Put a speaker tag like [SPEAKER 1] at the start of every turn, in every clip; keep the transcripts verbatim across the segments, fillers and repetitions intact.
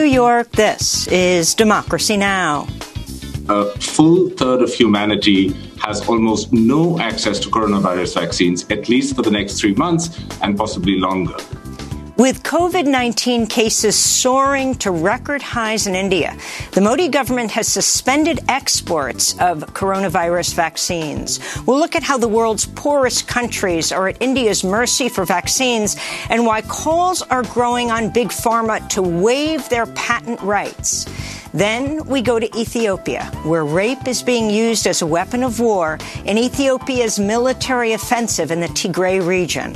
[SPEAKER 1] York, this is Democracy Now!
[SPEAKER 2] A full third of humanity has almost no access to coronavirus vaccines, at least for the next three months and possibly longer.
[SPEAKER 1] With COVID nineteen cases soaring to record highs in India, the Modi government has suspended exports of coronavirus vaccines. We'll look at how the world's poorest countries are at India's mercy for vaccines and why calls are growing on Big Pharma to waive their patent rights. Then we go to Ethiopia, where rape is being used as a weapon of war in Ethiopia's military offensive in the Tigray region.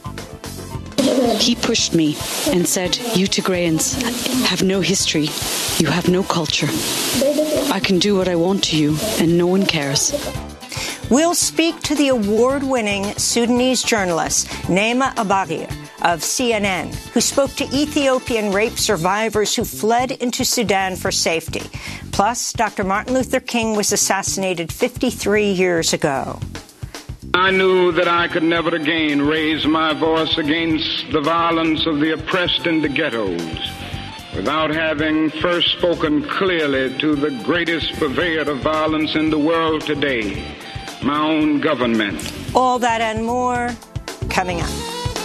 [SPEAKER 3] He pushed me and said, "You Tigrayans have no history. You have no culture. I can do what I want to you, and no one cares."
[SPEAKER 1] We'll speak to the award-winning Sudanese journalist Naima Abagir of C N N, who spoke to Ethiopian rape survivors who fled into Sudan for safety. Plus, Doctor Martin Luther King was assassinated fifty-three years ago.
[SPEAKER 4] I knew that I could never again raise my voice against the violence of the oppressed in the ghettos without having first spoken clearly to the greatest purveyor of violence in the world today, my own government.
[SPEAKER 1] All that and more coming up.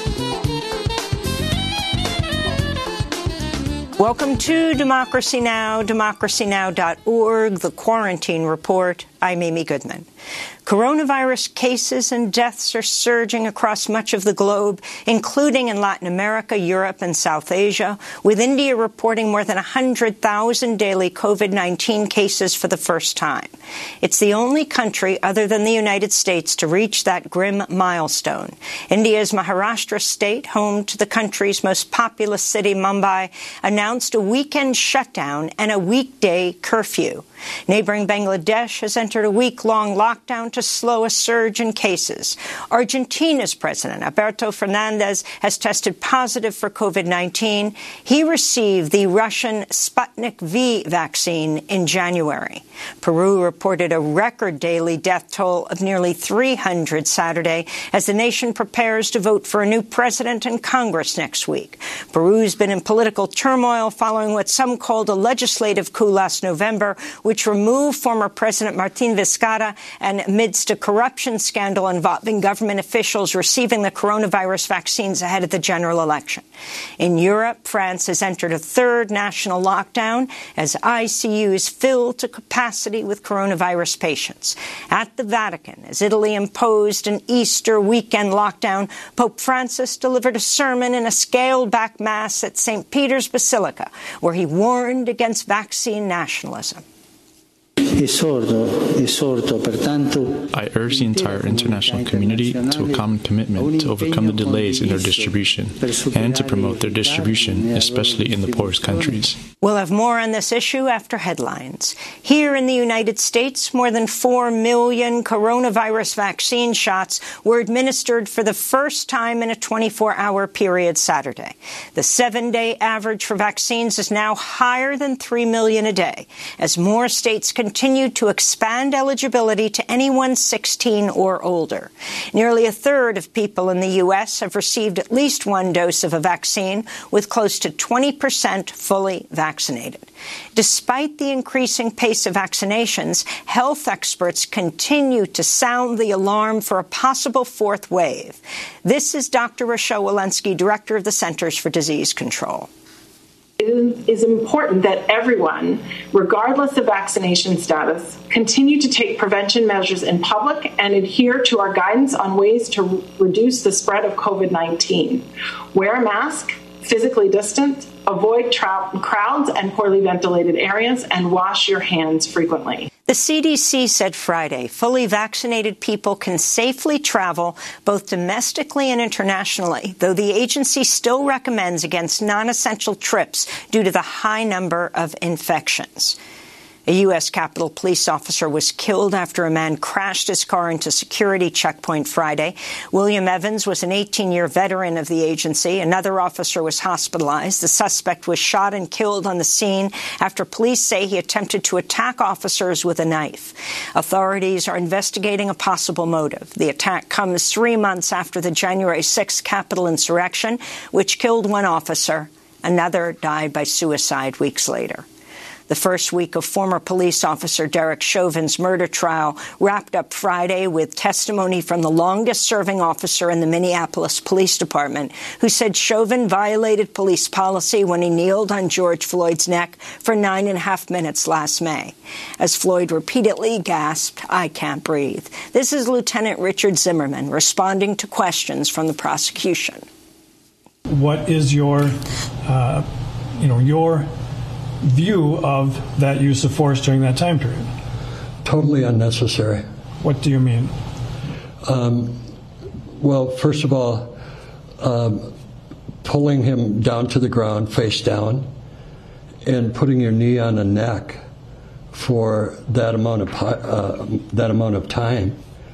[SPEAKER 1] Welcome to Democracy Now!, democracy now dot org, The Quarantine Report. I'm Amy Goodman. Coronavirus cases and deaths are surging across much of the globe, including in Latin America, Europe, and South Asia, with India reporting more than one hundred thousand daily COVID nineteen cases for the first time. It's the only country other than the United States to reach that grim milestone. India's Maharashtra state, home to the country's most populous city, Mumbai, announced a weekend shutdown and a weekday curfew. Neighboring Bangladesh has entered a week-long lockdown to slow a surge in cases. Argentina's president, Alberto Fernandez, has tested positive for COVID nineteen. He received the Russian Sputnik V vaccine in January. Peru reported a record daily death toll of nearly three hundred Saturday as the nation prepares to vote for a new president and Congress next week. Peru's been in political turmoil following what some called a legislative coup last November, which removed former President Martín Vizcarra and amidst a corruption scandal involving government officials receiving the coronavirus vaccines ahead of the general election. In Europe, France has entered a third national lockdown as I C Us fill to capacity with coronavirus patients. At the Vatican, as Italy imposed an Easter weekend lockdown, Pope Francis delivered a sermon in a scaled-back mass at Saint Peter's Basilica, where he warned against vaccine nationalism.
[SPEAKER 5] I urge the entire international community to a common commitment to overcome the delays in their distribution and to promote their distribution, especially in the poorest countries.
[SPEAKER 1] We'll have more on this issue after headlines. Here in the United States, more than four million coronavirus vaccine shots were administered for the first time in a twenty-four hour period Saturday. The seven-day average for vaccines is now higher than three million a day, as more states continue to expand eligibility to anyone sixteen or older. Nearly a third of people in the U S have received at least one dose of a vaccine, with close to twenty percent fully vaccinated. Despite the increasing pace of vaccinations, health experts continue to sound the alarm for a possible fourth wave. This is Doctor Rochelle Walensky, director of the Centers for Disease Control.
[SPEAKER 6] It is important that everyone, regardless of vaccination status, continue to take prevention measures in public and adhere to our guidance on ways to reduce the spread of COVID nineteen. Wear a mask, physically distance, avoid tra- crowds and poorly ventilated areas, and wash your hands frequently.
[SPEAKER 1] The C D C said Friday fully vaccinated people can safely travel both domestically and internationally, though the agency still recommends against non-essential trips due to the high number of infections. A U S Capitol Police officer was killed after a man crashed his car into security checkpoint Friday. William Evans was an eighteen-year veteran of the agency. Another officer was hospitalized. The suspect was shot and killed on the scene after police say he attempted to attack officers with a knife. Authorities are investigating a possible motive. The attack comes three months after the January sixth Capitol insurrection, which killed one officer Another died by suicide weeks later. The first week of former police officer Derek Chauvin's murder trial wrapped up Friday with testimony from the longest-serving officer in the Minneapolis Police Department, who said Chauvin violated police policy when he kneeled on George Floyd's neck for nine and a half minutes last May. As Floyd repeatedly gasped, "I can't breathe." This is Lieutenant Richard Zimmerman responding to questions from the prosecution.
[SPEAKER 7] What is your, uh, you know, your view of that use of force during that time period?
[SPEAKER 8] Totally unnecessary.
[SPEAKER 7] What do you mean?
[SPEAKER 8] Um, well, first of all, um, pulling him down to the ground, face down, and putting your knee on the neck for that amount of uh, that amount of time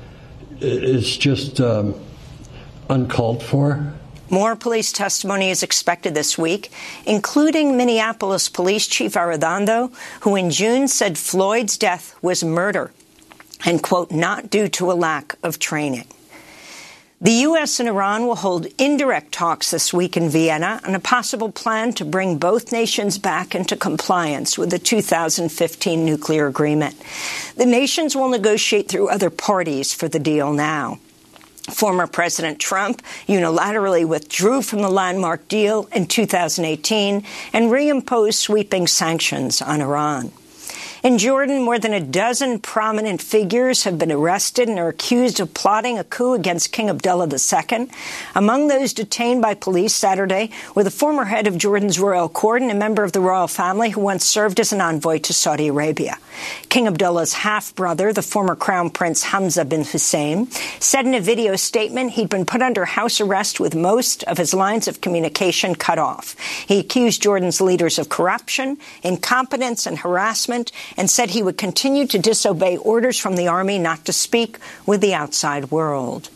[SPEAKER 8] is just um, uncalled for.
[SPEAKER 1] More police testimony is expected this week, including Minneapolis Police Chief Arredondo, who in June said Floyd's death was murder and, quote, not due to a lack of training. The U S and Iran will hold indirect talks this week in Vienna on a possible plan to bring both nations back into compliance with the two thousand fifteen nuclear agreement. The nations will negotiate through other parties for the deal now. Former President Trump unilaterally withdrew from the landmark deal in two thousand eighteen and reimposed sweeping sanctions on Iran. In Jordan, more than a dozen prominent figures have been arrested and are accused of plotting a coup against King Abdullah the Second. Among those detained by police Saturday were the former head of Jordan's royal court and a member of the royal family who once served as an envoy to Saudi Arabia. King Abdullah's half-brother, the former Crown Prince Hamza bin Hussein, said in a video statement he'd been put under house arrest with most of his lines of communication cut off. He accused Jordan's leaders of corruption, incompetence, and harassment, and said he would continue to disobey orders from the army not to speak with the outside world.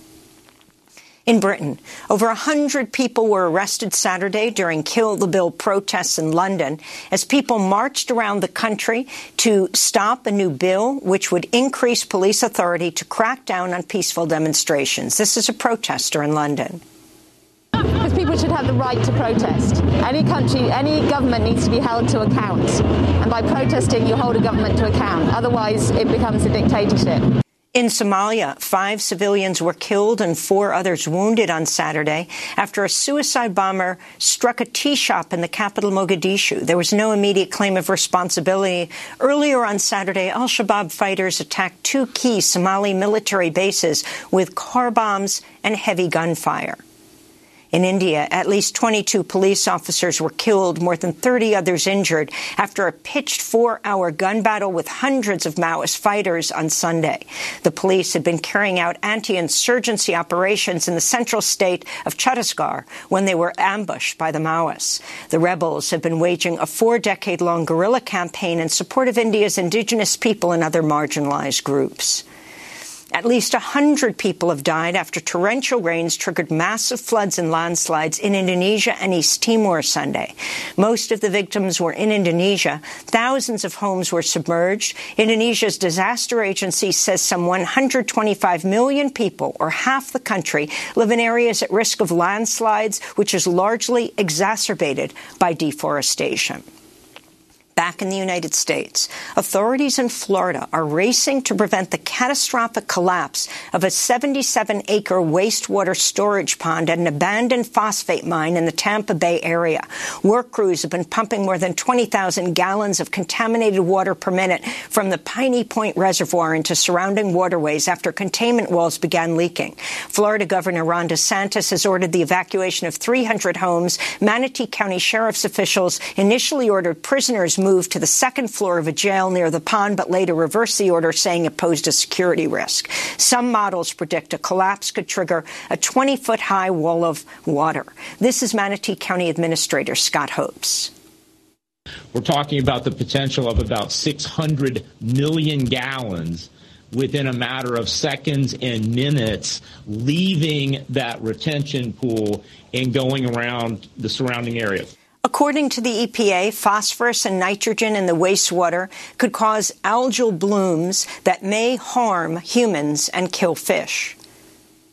[SPEAKER 1] In Britain, over one hundred people were arrested Saturday during Kill the Bill protests in London as people marched around the country to stop a new bill which would increase police authority to crack down on peaceful demonstrations. This is a protester in London.
[SPEAKER 9] Because people should have the right to protest. Any country, any government needs to be held to account. And by protesting, you hold a government to account. Otherwise, it becomes a dictatorship.
[SPEAKER 1] In Somalia, five civilians were killed and four others wounded on Saturday after a suicide bomber struck a tea shop in the capital, Mogadishu. There was no immediate claim of responsibility. Earlier on Saturday, al-Shabaab fighters attacked two key Somali military bases with car bombs and heavy gunfire. In India, at least twenty-two police officers were killed, more than thirty others injured, after a pitched four-hour gun battle with hundreds of Maoist fighters on Sunday. The police had been carrying out anti-insurgency operations in the central state of Chhattisgarh when they were ambushed by the Maoists. The rebels have been waging a four-decade-long guerrilla campaign in support of India's indigenous people and other marginalized groups. At least one hundred people have died after torrential rains triggered massive floods and landslides in Indonesia and East Timor Sunday. Most of the victims were in Indonesia. Thousands of homes were submerged. Indonesia's disaster agency says some one hundred twenty-five million people, or half the country, live in areas at risk of landslides, which is largely exacerbated by deforestation. Back in the United States, authorities in Florida are racing to prevent the catastrophic collapse of a seventy-seven acre wastewater storage pond at an abandoned phosphate mine in the Tampa Bay area. Work crews have been pumping more than twenty thousand gallons of contaminated water per minute from the Piney Point Reservoir into surrounding waterways after containment walls began leaking. Florida Governor Ron DeSantis has ordered the evacuation of three hundred homes. Manatee County Sheriff's officials initially ordered prisoners moved moved to the second floor of a jail near the pond, but later reversed the order, saying it posed a security risk. Some models predict a collapse could trigger a twenty-foot high wall of water. This is Manatee County Administrator Scott Hopes.
[SPEAKER 10] We're talking about the potential of about six hundred million gallons within a matter of seconds and minutes, leaving that retention pool and going around the surrounding area.
[SPEAKER 1] According to the E P A, phosphorus and nitrogen in the wastewater could cause algal blooms that may harm humans and kill fish.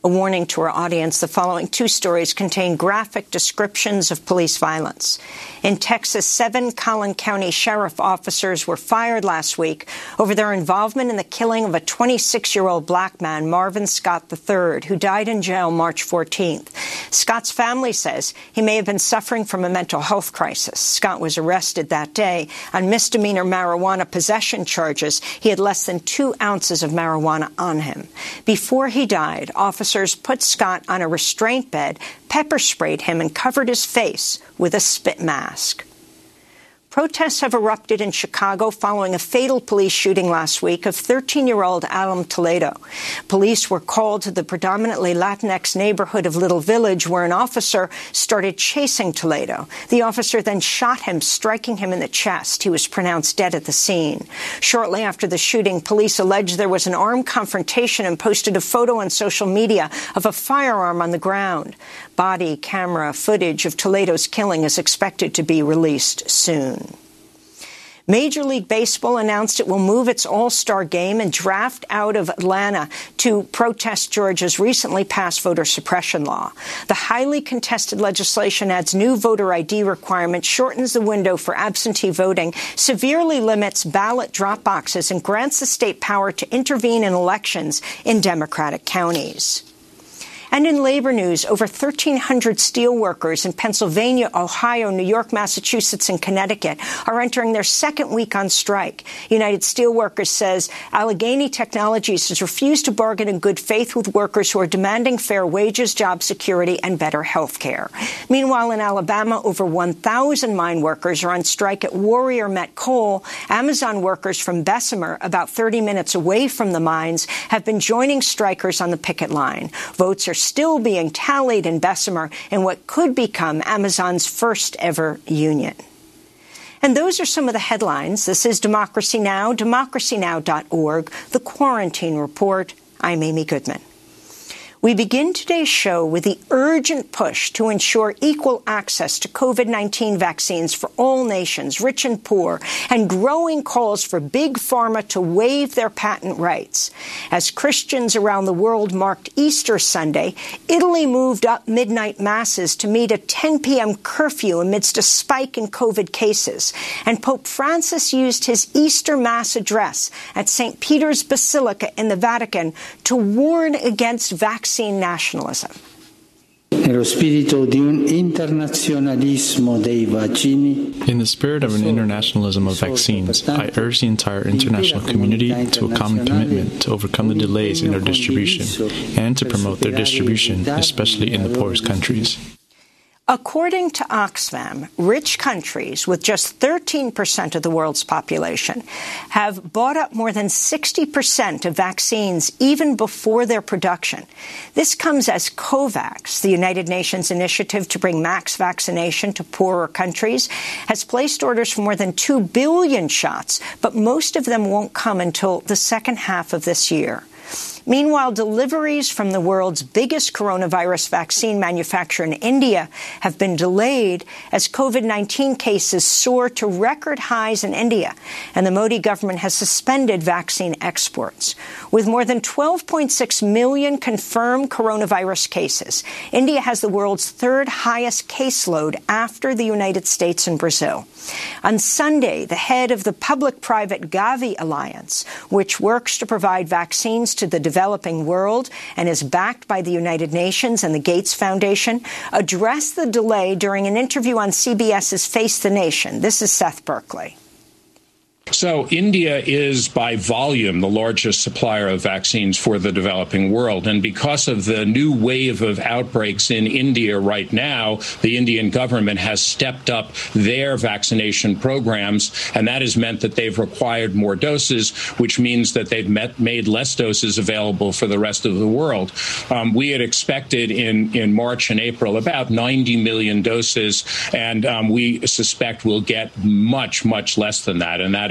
[SPEAKER 1] A warning to our audience, the following two stories contain graphic descriptions of police violence. In Texas, seven Collin County sheriff officers were fired last week over their involvement in the killing of a twenty-six-year-old black man, Marvin Scott the third, who died in jail March fourteenth. Scott's family says he may have been suffering from a mental health crisis. Scott was arrested that day on misdemeanor marijuana possession charges. He had less than two ounces of marijuana on him. Before he died, officers put Scott on a restraint bed, pepper sprayed him, and covered his face with a spit mask. Protests have erupted in Chicago following a fatal police shooting last week of thirteen-year-old Alan Toledo. Police were called to the predominantly Latinx neighborhood of Little Village, where an officer started chasing Toledo. The officer then shot him, striking him in the chest. He was pronounced dead at the scene. Shortly after the shooting, police alleged there was an armed confrontation and posted a photo on social media of a firearm on the ground. Body camera footage of Toledo's killing is expected to be released soon. Major League Baseball announced it will move its All-Star game and draft out of Atlanta to protest Georgia's recently passed voter suppression law. The highly contested legislation adds new voter I D requirements, shortens the window for absentee voting, severely limits ballot drop boxes, and grants the state power to intervene in elections in Democratic counties. And in labor news, over thirteen hundred steelworkers in Pennsylvania, Ohio, New York, Massachusetts, and Connecticut are entering their second week on strike. United Steelworkers says Allegheny Technologies has refused to bargain in good faith with workers who are demanding fair wages, job security, and better health care. Meanwhile, in Alabama, over one thousand mine workers are on strike at Warrior Met Coal. Amazon workers from Bessemer, about thirty minutes away from the mines, have been joining strikers on the picket line. Votes are still being tallied in Bessemer in what could become Amazon's first ever union. And those are some of the headlines. This is Democracy Now!, democracy now dot org, The Quarantine Report. I'm Amy Goodman. We begin today's show with the urgent push to ensure equal access to COVID nineteen vaccines for all nations, rich and poor, and growing calls for Big Pharma to waive their patent rights. As Christians around the world marked Easter Sunday, Italy moved up midnight masses to meet a ten p.m. curfew amidst a spike in COVID cases. And Pope Francis used his Easter Mass address at Saint Peter's Basilica in the Vatican to warn against vaccine nationalism.
[SPEAKER 5] In the spirit of an internationalism of vaccines, I urge the entire international community to a common commitment to overcome the delays in their distribution and to promote their distribution, especially in the poorest countries.
[SPEAKER 1] According to Oxfam, rich countries with just thirteen percent of the world's population have bought up more than sixty percent of vaccines even before their production. This comes as COVAX, the United Nations initiative to bring mass vaccination to poorer countries, has placed orders for more than two billion shots, but most of them won't come until the second half of this year. Meanwhile, deliveries from the world's biggest coronavirus vaccine manufacturer in India have been delayed as COVID nineteen cases soar to record highs in India, and the Modi government has suspended vaccine exports. With more than twelve point six million confirmed coronavirus cases, India has the world's third highest caseload after the United States and Brazil. On Sunday, the head of the public-private Gavi Alliance, which works to provide vaccines to the developing world and is backed by the United Nations and the Gates Foundation, addressed the delay during an interview on CBS's Face the Nation. This is Seth Berkley.
[SPEAKER 11] So India is, by volume, the largest supplier of vaccines for the developing world. And because of the new wave of outbreaks in India right now, the Indian government has stepped up their vaccination programs, and that has meant that they've required more doses, which means that they've met, made less doses available for the rest of the world. Um, we had expected in, in March and April about ninety million doses, and um, we suspect we'll get much, much less than that, and that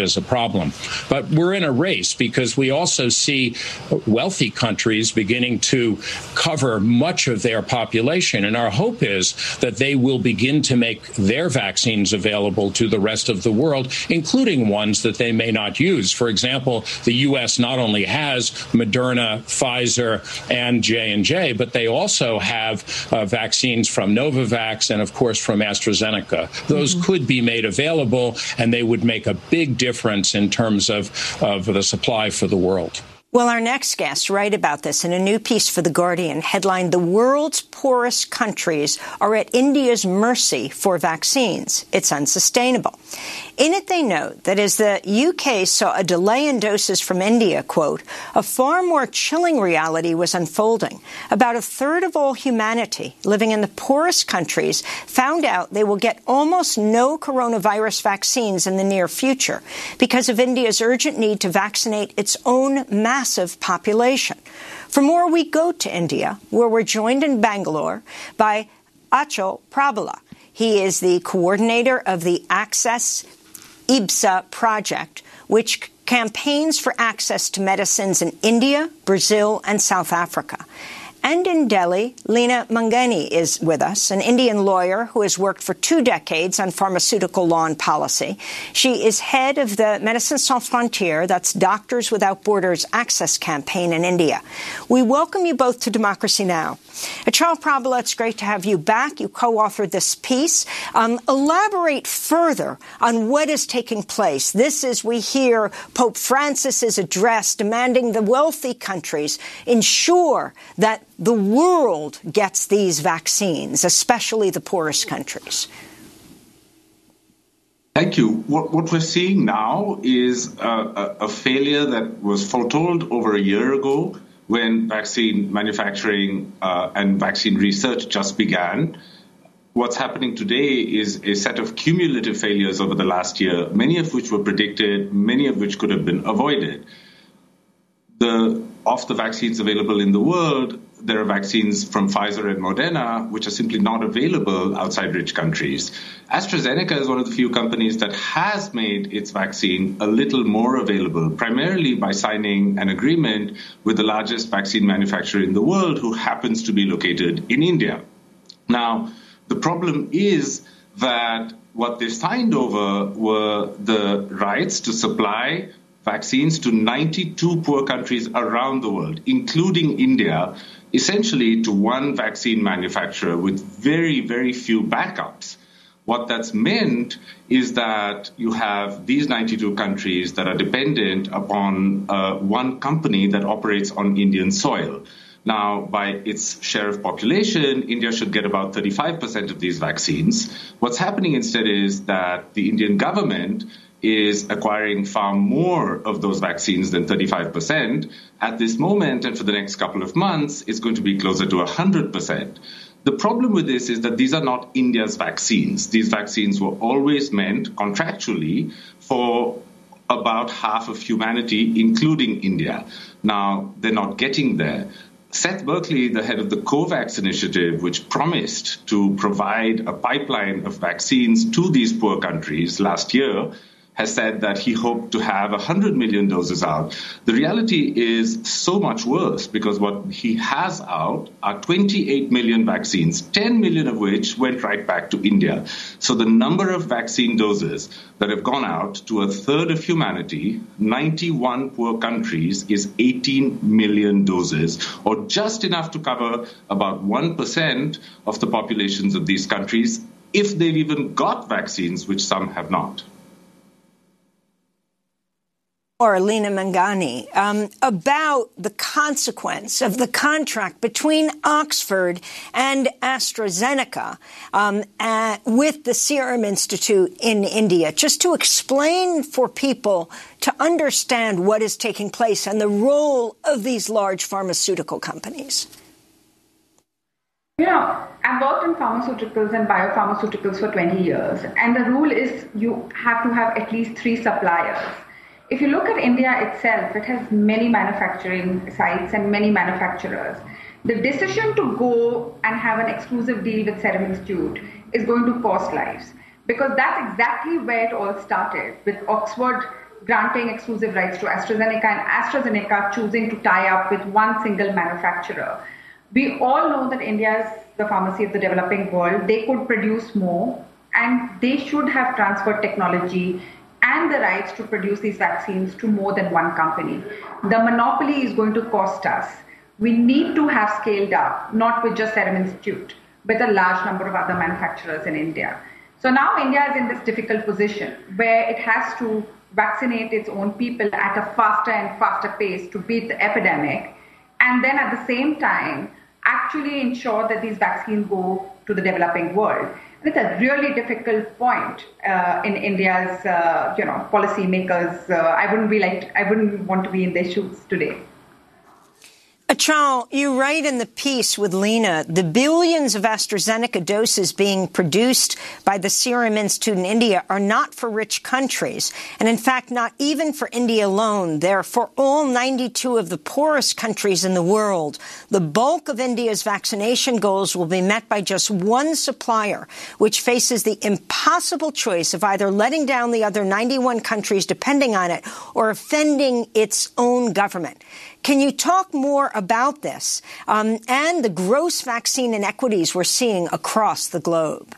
[SPEAKER 11] as a problem. But we're in a race because we also see wealthy countries beginning to cover much of their population. And our hope is that they will begin to make their vaccines available to the rest of the world, including ones that they may not use. For example, the U S not only has Moderna, Pfizer, and J and J, but they also have uh, vaccines from Novavax and, of course, from AstraZeneca. Those mm-hmm. could be made available, and they would make a big difference in terms of, of the supply for the world.
[SPEAKER 1] Well, our next guests write about this in a new piece for The Guardian, headlined, "The World's Poorest Countries Are at India's Mercy for Vaccines. It's Unsustainable." In it, they note that as the U K saw a delay in doses from India, quote, a far more chilling reality was unfolding. About a third of all humanity living in the poorest countries found out they will get almost no coronavirus vaccines in the near future because of India's urgent need to vaccinate its own massive population. For more, we go to India, where we're joined in Bangalore by Achal Prabhala. He is the coordinator of the Access I B S A project, which campaigns for access to medicines in India, Brazil, and South Africa. And in Delhi, Leena Mangani is with us, an Indian lawyer who has worked for two decades on pharmaceutical law and policy. She is head of the Médecins Sans Frontières, that's Doctors Without Borders access campaign in India. We welcome you both to Democracy Now! Achal Prabhala, it's great to have you back. You co-authored this piece. Um, elaborate further on what is taking place. This is, we hear, Pope Francis's address demanding the wealthy countries ensure that the world gets these vaccines, especially the poorest countries.
[SPEAKER 2] Thank you. What, what we're seeing now is a, a, a failure that was foretold over a year ago when vaccine manufacturing uh, and vaccine research just began. What's happening today is a set of cumulative failures over the last year, many of which were predicted, many of which could have been avoided. The, of the vaccines available in the world, there are vaccines from Pfizer and Moderna, which are simply not available outside rich countries. AstraZeneca is one of the few companies that has made its vaccine a little more available, primarily by signing an agreement with the largest vaccine manufacturer in the world, who happens to be located in India. Now, the problem is that what they signed over were the rights to supply vaccines to ninety-two poor countries around the world, including India, essentially to one vaccine manufacturer with very, very few backups. What that's meant is that you have these ninety-two countries that are dependent upon uh, one company that operates on Indian soil. Now, by its share of population, India should get about thirty-five percent of these vaccines. What's happening instead is that the Indian government is acquiring far more of those vaccines than thirty-five percent. At this moment, and for the next couple of months, it's going to be closer to one hundred percent. The problem with this is that these are not India's vaccines. These vaccines were always meant contractually for about half of humanity, including India. Now, they're not getting there. Seth Berkley, the head of the COVAX initiative, which promised to provide a pipeline of vaccines to these poor countries last year, has said that he hoped to have one hundred million doses out. The reality is so much worse, because what he has out are twenty-eight million vaccines, ten million of which went right back to India. So the number of vaccine doses that have gone out to a third of humanity, ninety-one poor countries, is eighteen million doses, or just enough to cover about one percent of the populations of these countries, if they've even got vaccines, which some have not.
[SPEAKER 1] Or Leena Mangani, um, about the consequence of the contract between Oxford and AstraZeneca um, at, with the Serum Institute in India, just to explain for people to understand what is taking place and the role of these large pharmaceutical companies.
[SPEAKER 12] You know, I've worked in pharmaceuticals and biopharmaceuticals for twenty years, and the rule is you have to have at least three suppliers. If you look at India itself, it has many manufacturing sites and many manufacturers. The decision to go and have an exclusive deal with Serum Institute is going to cost lives, because that's exactly where it all started, with Oxford granting exclusive rights to AstraZeneca and AstraZeneca choosing to tie up with one single manufacturer. We all know that India is the pharmacy of the developing world. They could produce more, and they should have transferred technology and the rights to produce these vaccines to more than one company. The monopoly is going to cost us. We need to have scaled up, not with just Serum Institute, but a large number of other manufacturers in India. So now India is in this difficult position where it has to vaccinate its own people at a faster and faster pace to beat the epidemic, and then at the same time actually ensure that these vaccines go to the developing world. And it's a really difficult point uh, in India's, uh, you know, policymakers. Uh, I wouldn't be like, I wouldn't want to be in their shoes today.
[SPEAKER 1] Achal, you write in the piece with Lena, the billions of AstraZeneca doses being produced by the Serum Institute in India are not for rich countries. And in fact, not even for India alone. They're for all ninety-two of the poorest countries in the world. The bulk of India's vaccination goals will be met by just one supplier, which faces the impossible choice of either letting down the other ninety-one countries depending on it or offending its own government. Can you talk more about this um, and the gross vaccine inequities we're seeing across the globe?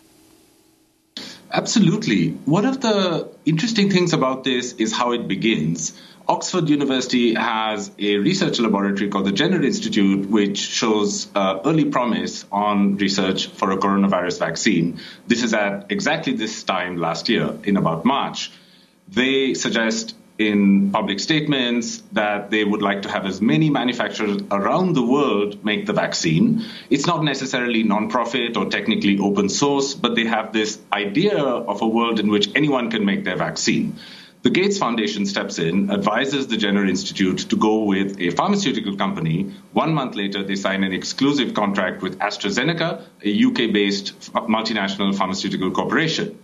[SPEAKER 2] Absolutely. One of the interesting things about this is how it begins. Oxford University has a research laboratory called the Jenner Institute, which shows uh, early promise on research for a coronavirus vaccine. This is at exactly this time last year, in about March. They suggest in public statements that they would like to have as many manufacturers around the world make the vaccine. It's not necessarily non-profit or technically open source, but they have this idea of a world in which anyone can make their vaccine. The Gates Foundation steps in, advises the Jenner Institute to go with a pharmaceutical company. One month later, they sign an exclusive contract with AstraZeneca, a U K-based multinational pharmaceutical corporation.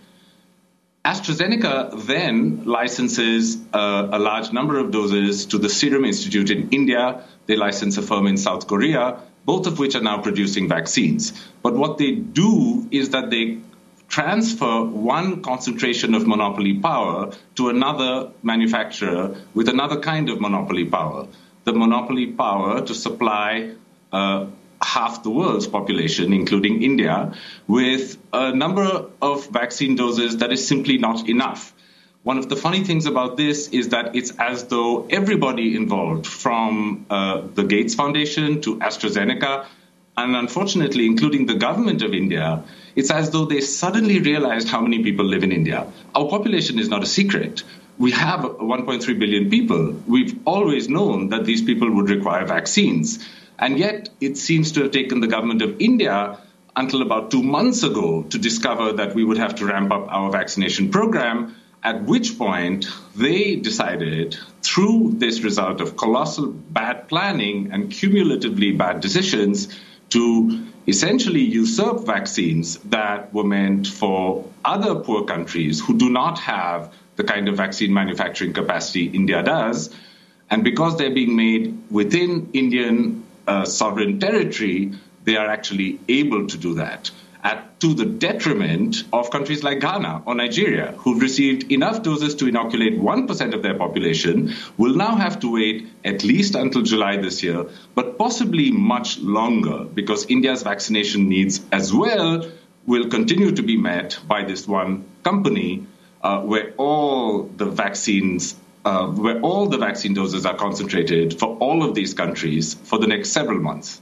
[SPEAKER 2] AstraZeneca then licenses uh, a large number of doses to the Serum Institute in India. They license a firm in South Korea, both of which are now producing vaccines. But what they do is that they transfer one concentration of monopoly power to another manufacturer with another kind of monopoly power, the monopoly power to supply uh, half the world's population, including India, with a number of vaccine doses that is simply not enough. One of the funny things about this is that it's as though everybody involved, from uh, the Gates Foundation to AstraZeneca, and unfortunately, including the government of India, it's as though they suddenly realized how many people live in India. Our population is not a secret. We have one point three billion people. We've always known that these people would require vaccines. And yet, it seems to have taken the government of India until about two months ago to discover that we would have to ramp up our vaccination program, at which point they decided, through this result of colossal bad planning and cumulatively bad decisions, to essentially usurp vaccines that were meant for other poor countries who do not have the kind of vaccine manufacturing capacity India does. And because they're being made within Indian Uh, sovereign territory, they are actually able to do that, at, to the detriment of countries like Ghana or Nigeria, who've received enough doses to inoculate one percent of their population, will now have to wait at least until July this year, but possibly much longer, because India's vaccination needs as well will continue to be met by this one company, uh, where all the vaccines Uh, where all the vaccine doses are concentrated for all of these countries for the next several months.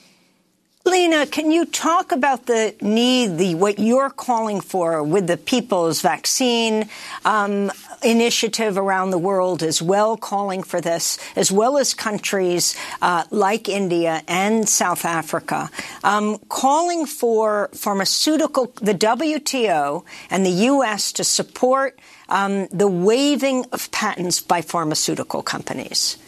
[SPEAKER 1] Lena, can you talk about the need, the what you're calling for with the People's Vaccine um, Initiative around the world as well, calling for this, as well as countries uh, like India and South Africa, um, calling for pharmaceutical, the W T O and the U S to support um, the waiving of patents by pharmaceutical companies?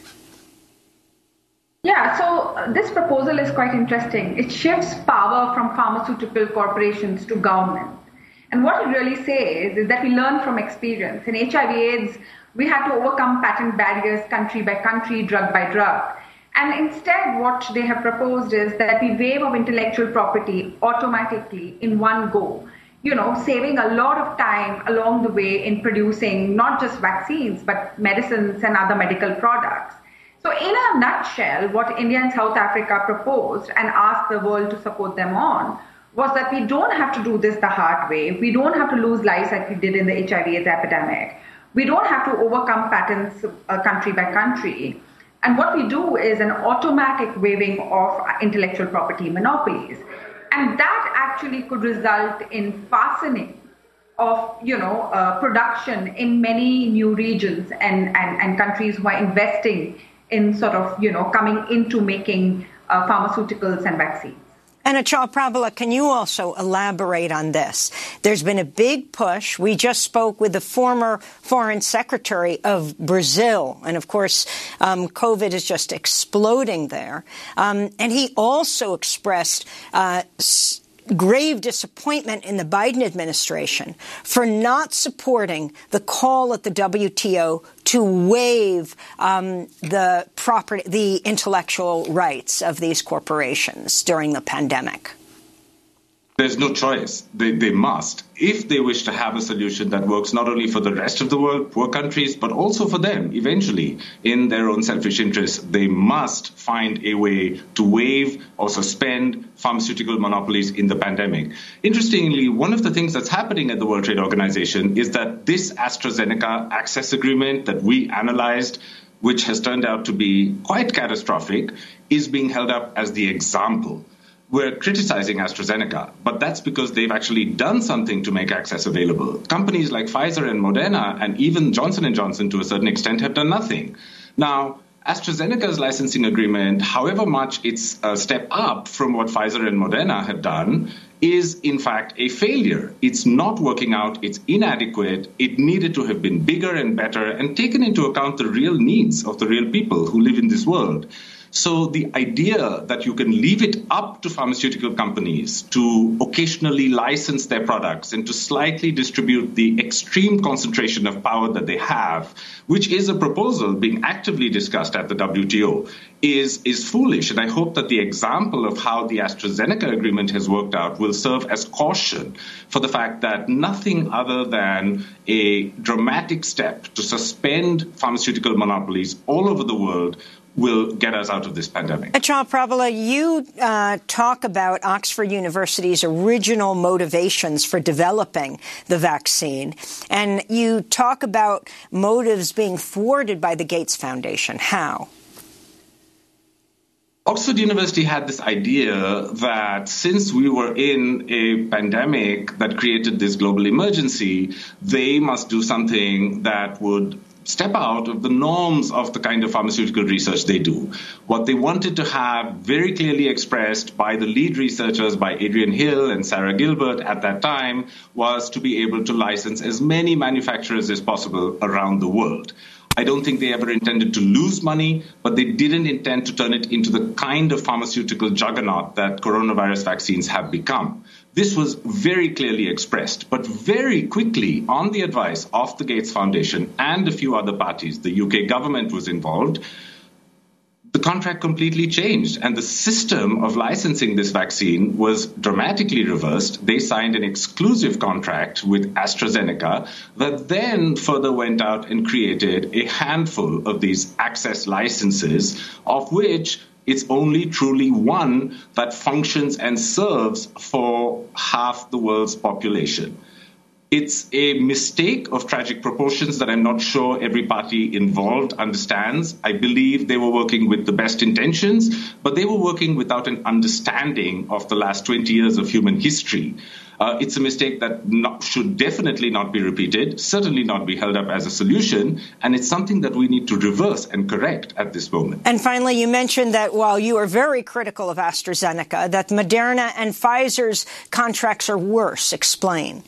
[SPEAKER 12] Yeah, so uh, this proposal is quite interesting. It shifts power from pharmaceutical corporations to government. And what it really says is that we learn from experience. In H I V AIDS, we had to overcome patent barriers country by country, drug by drug. And instead, what they have proposed is that we waive of intellectual property automatically in one go. you know, saving a lot of time along the way in producing not just vaccines, but medicines and other medical products. So in a nutshell, what India and South Africa proposed and asked the world to support them on was that we don't have to do this the hard way. We don't have to lose lives like we did in the H I V AIDS epidemic. We don't have to overcome patents uh, country by country. And what we do is an automatic waiving of intellectual property monopolies. And that actually could result in fastening of, you know, uh, production in many new regions and, and, and countries who are investing in sort of, you know, coming into making uh, pharmaceuticals and vaccines.
[SPEAKER 1] And Achal Pravala, can you also elaborate on this? There's been a big push. We just spoke with the former foreign secretary of Brazil. And, of course, um, COVID is just exploding there. Um, and he also expressed uh, s- grave disappointment in the Biden administration for not supporting the call at the W T O to waive um, the property, the intellectual rights of these corporations during the pandemic.
[SPEAKER 2] There's no choice. They, they must, if they wish to have a solution that works not only for the rest of the world, poor countries, but also for them eventually in their own selfish interests. They must find a way to waive or suspend pharmaceutical monopolies in the pandemic. Interestingly, one of the things that's happening at the World Trade Organization is that this AstraZeneca access agreement that we analyzed, which has turned out to be quite catastrophic, is being held up as the example. We're criticizing AstraZeneca, but that's because they've actually done something to make access available. Companies like Pfizer and Moderna and even Johnson and Johnson to a certain extent have done nothing. Now, AstraZeneca's licensing agreement, however much it's a step up from what Pfizer and Moderna have done, is in fact a failure. It's not working out. It's inadequate. It needed to have been bigger and better and taken into account the real needs of the real people who live in this world. So the idea that you can leave it up to pharmaceutical companies to occasionally license their products and to slightly distribute the extreme concentration of power that they have, which is a proposal being actively discussed at the W T O, is, is foolish. And I hope that the example of how the AstraZeneca agreement has worked out will serve as caution for the fact that nothing other than a dramatic step to suspend pharmaceutical monopolies all over the world will get us out of this pandemic.
[SPEAKER 1] Achal Pravala, you uh, talk about Oxford University's original motivations for developing the vaccine, and you talk about motives being thwarted by the Gates Foundation. How?
[SPEAKER 2] Oxford University had this idea that since we were in a pandemic that created this global emergency, they must do something that would step out of the norms of the kind of pharmaceutical research they do. What they wanted to have very clearly expressed by the lead researchers, by Adrian Hill and Sarah Gilbert at that time, was to be able to license as many manufacturers as possible around the world. I don't think they ever intended to lose money, but they didn't intend to turn it into the kind of pharmaceutical juggernaut that coronavirus vaccines have become. This was very clearly expressed, but very quickly, on the advice of the Gates Foundation and a few other parties, the U K government was involved, the contract completely changed, and the system of licensing this vaccine was dramatically reversed. They signed an exclusive contract with AstraZeneca that then further went out and created a handful of these access licenses, of which it's only truly one that functions and serves for half the world's population. It's a mistake of tragic proportions that I'm not sure every party involved understands. I believe they were working with the best intentions, but they were working without an understanding of the last twenty years of human history. Uh, it's a mistake that not, should definitely not be repeated, certainly not be held up as a solution, and it's something that we need to reverse and correct at this moment.
[SPEAKER 1] And finally, you mentioned that while you are very critical of AstraZeneca, that Moderna and Pfizer's contracts are worse. Explain.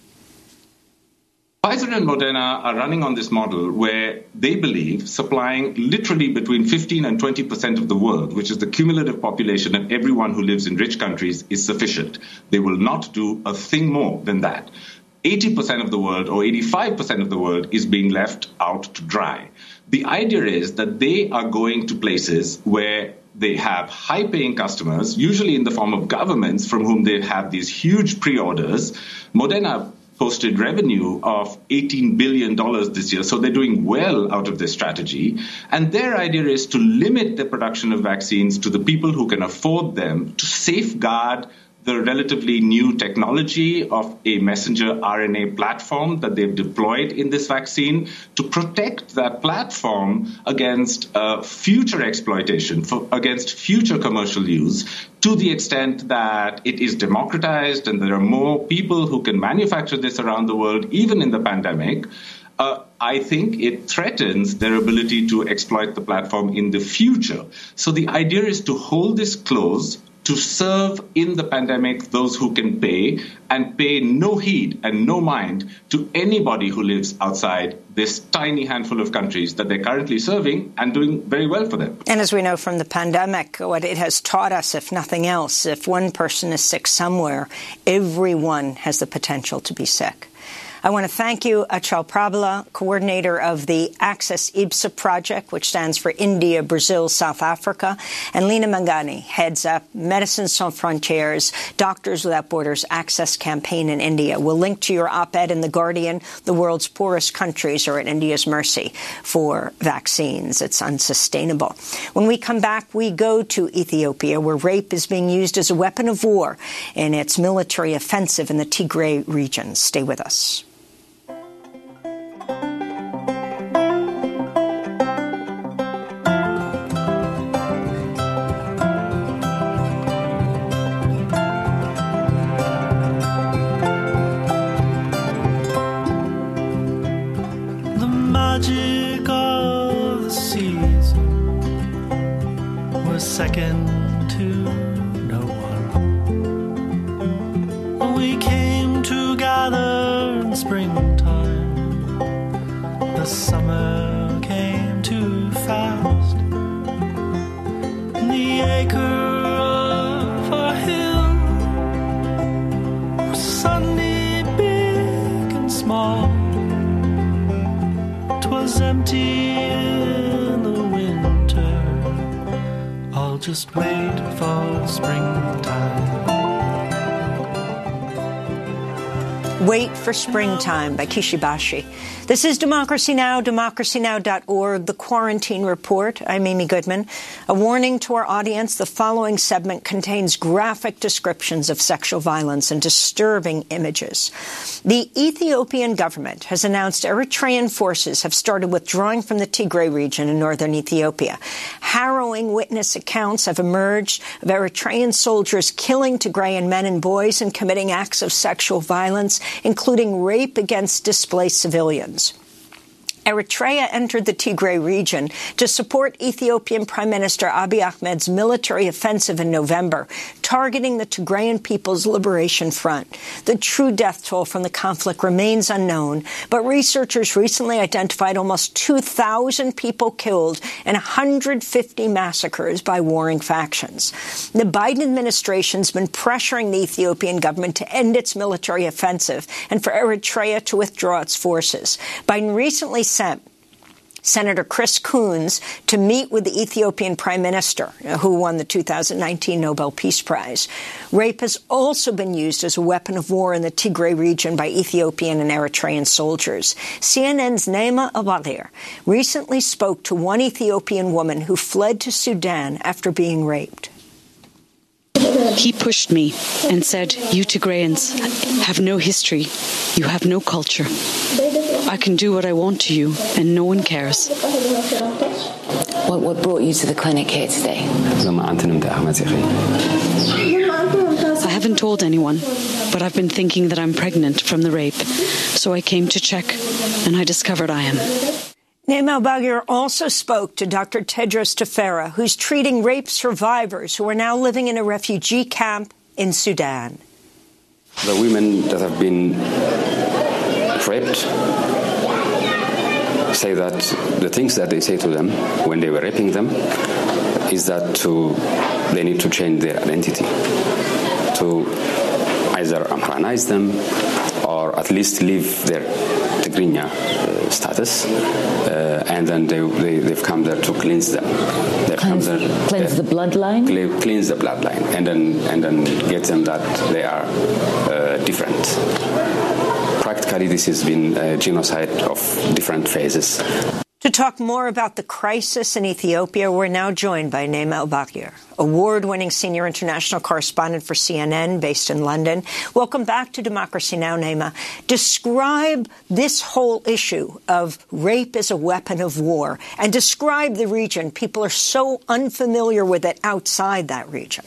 [SPEAKER 2] Pfizer and Moderna are running on this model where they believe supplying literally between fifteen and twenty percent of the world, which is the cumulative population of everyone who lives in rich countries, is sufficient. They will not do a thing more than that. eighty percent of the world or eighty-five percent of the world is being left out to dry. The idea is that they are going to places where they have high-paying customers, usually in the form of governments from whom they have these huge pre-orders. Moderna posted revenue of eighteen billion dollars this year, so they're doing well out of this strategy. And their idea is to limit the production of vaccines to the people who can afford them, to safeguard the relatively new technology of a messenger R N A platform that they've deployed in this vaccine, to protect that platform against uh, future exploitation, for, against future commercial use, to the extent that it is democratized and there are more people who can manufacture this around the world, even in the pandemic. Uh, I think it threatens their ability to exploit the platform in the future. So the idea is to hold this close, to serve in the pandemic those who can pay, and pay no heed and no mind to anybody who lives outside this tiny handful of countries that they're currently serving and doing very well for them.
[SPEAKER 1] And as we know from the pandemic, what it has taught us, if nothing else, if one person is sick somewhere, everyone has the potential to be sick. I want to thank you, Achal Pravala, coordinator of the Access I B S A project, which stands for India, Brazil, South Africa, and Leena Mangani heads up Médecins Sans Frontières, Doctors Without Borders Access Campaign in India. We'll link to your op-ed in The Guardian. The world's poorest countries are at India's mercy for vaccines. It's unsustainable. When we come back, we go to Ethiopia, where rape is being used as a weapon of war in its military offensive in the Tigray region. Stay with us.
[SPEAKER 13] Second to no one. We came together in springtime. The summer came too fast. In the acre of our hill was sunny, big and small. 'Twas empty in the winter. I'll just wait for springtime.
[SPEAKER 1] Wait for Springtime by Kishi Bashi. This is Democracy Now!, democracy now dot org, The Quarantine Report. I'm Amy Goodman. A warning to our audience, the following segment contains graphic descriptions of sexual violence and disturbing images. The Ethiopian government has announced Eritrean forces have started withdrawing from the Tigray region in northern Ethiopia. Harrowing witness accounts have emerged of Eritrean soldiers killing Tigrayan men and boys and committing acts of sexual violence, including rape against displaced civilians. Eritrea entered the Tigray region to support Ethiopian Prime Minister Abiy Ahmed's military offensive in November, targeting the Tigrayan People's Liberation Front. The true death toll from the conflict remains unknown, but researchers recently identified almost two thousand people killed and one hundred fifty massacres by warring factions. The Biden administration's been pressuring the Ethiopian government to end its military offensive and for Eritrea to withdraw its forces. Biden recently sent Senator Chris Coons to meet with the Ethiopian Prime Minister, who won the two thousand nineteen Nobel Peace Prize. Rape has also been used as a weapon of war in the Tigray region by Ethiopian and Eritrean soldiers. C N N's Naima Abadir recently spoke to one Ethiopian woman who fled to Sudan after being raped.
[SPEAKER 3] He pushed me and said, "You Tigrayans have no history. You have no culture. I can do what I want to you, and no one cares."
[SPEAKER 14] What, what brought you to the clinic here today?
[SPEAKER 3] I haven't told anyone, but I've been thinking that I'm pregnant from the rape. So I came to check, and I discovered I am.
[SPEAKER 1] Naima Abadir also spoke to Doctor Tedros Tefera, who's treating rape survivors who are now living in a refugee camp in Sudan.
[SPEAKER 15] The women that have been raped say that the things that they say to them when they were raping them is that to they need to change their identity, to either Amharanize them or at least leave their Tigrinya uh, status uh, and and then they, they, they've come there to cleanse them. They've
[SPEAKER 14] cleanse
[SPEAKER 15] come there,
[SPEAKER 14] cleanse
[SPEAKER 15] uh,
[SPEAKER 14] the bloodline?
[SPEAKER 15] Cleanse the bloodline, and then, and then get them that they are uh, different. Practically, this has been a genocide of different phases.
[SPEAKER 1] To talk more about the crisis in Ethiopia, we're now joined by Naima El-Bakir, award-winning senior international correspondent for C N N based in London. Welcome back to Democracy Now!, Naima. Describe this whole issue of rape as a weapon of war, and describe the region. People are so unfamiliar with it outside that region.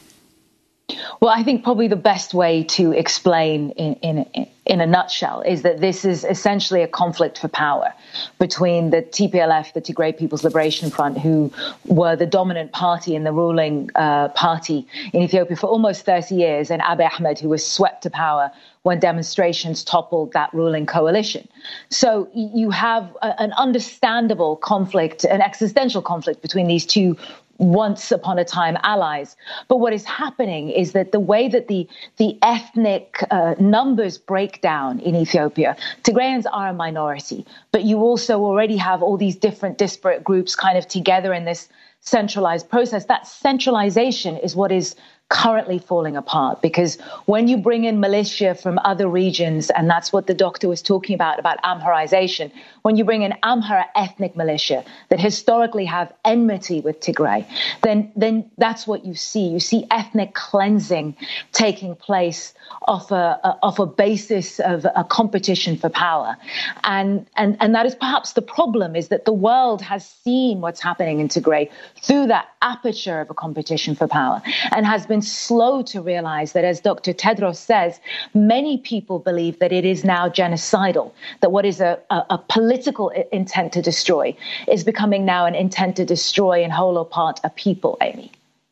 [SPEAKER 16] Well, I think probably the best way to explain in, in, in a nutshell is that this is essentially a conflict for power between the T P L F, the Tigray People's Liberation Front, who were the dominant party in the ruling uh, party in Ethiopia for almost thirty years, and Abiy Ahmed, who was swept to power when demonstrations toppled that ruling coalition. So you have a, an understandable conflict, an existential conflict between these two once upon a time allies. But what is happening is that the way that the the ethnic uh, numbers break down in Ethiopia, Tigrayans are a minority, but you also already have all these different disparate groups kind of together in this centralized process. That centralization is what is currently falling apart, because when you bring in militia from other regions, and that's what the doctor was talking about, about Amharization, when you bring in Amhara ethnic militia that historically have enmity with Tigray, then then that's what you see. You see ethnic cleansing taking place off a, a off a basis of a competition for power. And, and, and that is perhaps the problem, is that the world has seen what's happening in Tigray through that aperture of a competition for power, and has been slow to realize that, as Doctor Tedros says, many people believe that it is now genocidal, that what is a, a, a political intent to destroy is becoming now an intent to destroy in whole or part a people, Amy.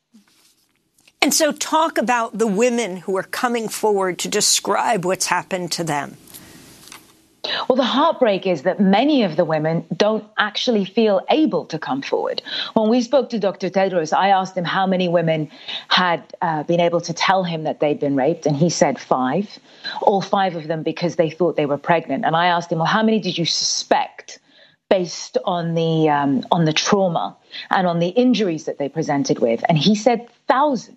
[SPEAKER 1] And so talk about the women who are coming forward to describe what's happened to them.
[SPEAKER 16] Well, the heartbreak is that many of the women don't actually feel able to come forward. When we spoke to Doctor Tedros, I asked him how many women had uh, been able to tell him that they'd been raped, and he said five, all five of them because they thought they were pregnant. And I asked him, well, how many did you suspect based on the um, on the trauma and on the injuries that they presented with? And he said thousands.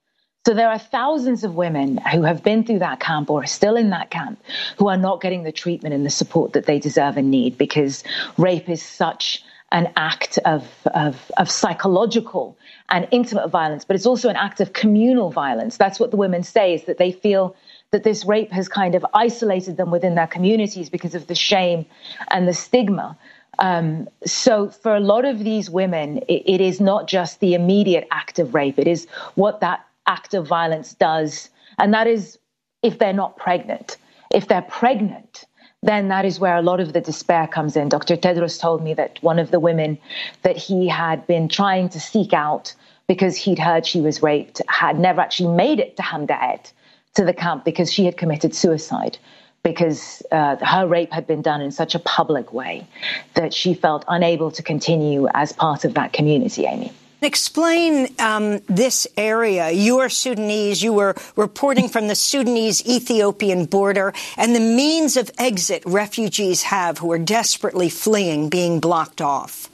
[SPEAKER 16] So there are thousands of women who have been through that camp or are still in that camp who are not getting the treatment and the support that they deserve and need, because rape is such an act of, of, of psychological and intimate violence, but it's also an act of communal violence. That's what the women say, is that they feel that this rape has kind of isolated them within their communities because of the shame and the stigma. Um, so for a lot of these women, it, it is not just the immediate act of rape. It is what that act of violence does. And that is if they're not pregnant. If they're pregnant, then that is where a lot of the despair comes in. Doctor Tedros told me that one of the women that he had been trying to seek out because he'd heard she was raped had never actually made it to Hamda'et, to the camp, because she had committed suicide, because uh, her rape had been done in such a public way that she felt unable to continue as part of that community, Amy.
[SPEAKER 1] Explain um, this area. You are Sudanese. You were reporting from the Sudanese-Ethiopian border, and the means of exit refugees have who are desperately fleeing being blocked off.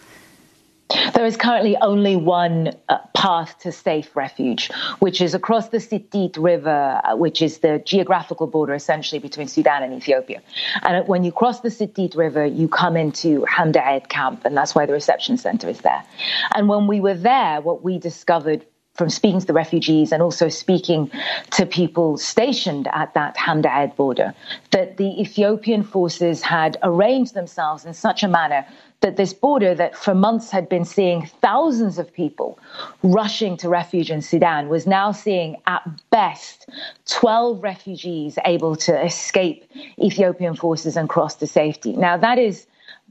[SPEAKER 16] There is currently only one uh, path to safe refuge, which is across the Sitit River, uh, which is the geographical border essentially between Sudan and Ethiopia. And when you cross the Sitit River, you come into Hamda'et camp, and that's why the reception center is there. And when we were there, what we discovered from speaking to the refugees and also speaking to people stationed at that Hamda'et border, that the Ethiopian forces had arranged themselves in such a manner that this border that for months had been seeing thousands of people rushing to refuge in Sudan was now seeing at best twelve refugees able to escape Ethiopian forces and cross to safety. Now, that is